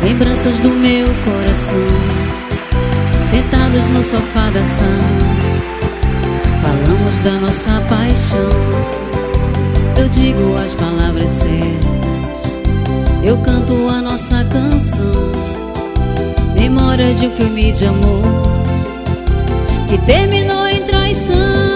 lembranças do meu coração, sentados no sofá da sala, falamos da nossa paixão. Eu digo as palavras certas, eu canto a nossa canção, memória de um filme de amor que terminou em traição.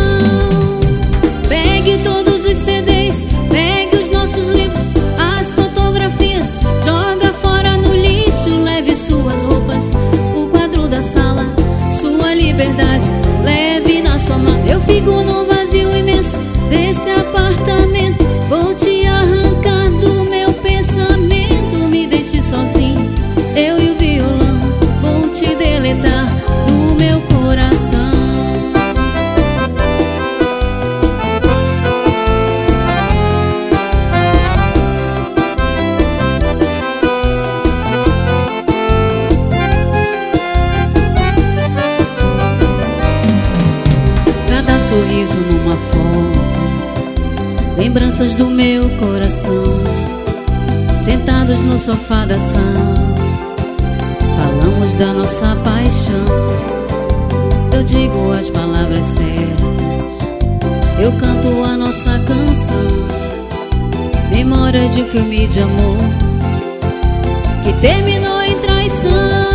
Pegue todos os CDs, pegue os nossos livros, as fotografias, joga fora no lixo, leve suas roupas, o quadro da sala, sua liberdade, leve na sua mão. Eu fico no vazio imenso desse apartamento, vou te arrancar do meu pensamento. Me deixe sozinho, eu e o violão, vou te deletar do meu coração. Cada sorriso numa foto, lembranças do meu coração, sentados no sofá da sala, falamos da nossa paixão. Eu digo as palavras certas, eu canto a nossa canção, memória de um filme de amor que terminou em traição.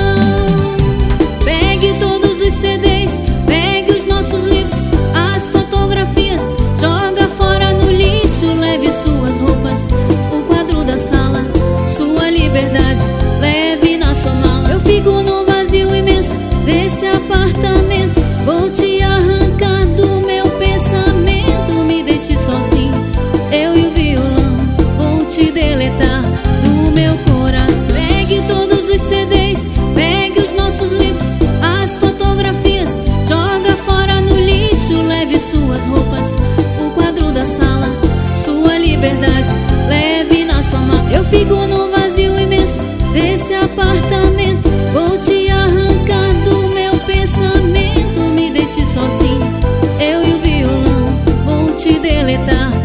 Pegue todos os CDs, pegue os nossos livros, as fotografias, joga fora no lixo, leve suas roupas, o quadro da sala, sua liberdade, leve na sua mala. Eu fico no vazio imenso desse apartamento, vou te arrancar do meu pensamento. Me deixe sozinho, eu e o violão, vou te deletar do meu coração. Pegue todos os CDs, pegue os nossos livros, as fotografias, joga fora no lixo, leve suas roupas, o quadro da sala, sua liberdade, leve na sua mão. Eu fico no vazio imenso desse apartamento, vou te arrancar do meu pensamento. Me deixe sozinho, eu e o violão, vou te deletar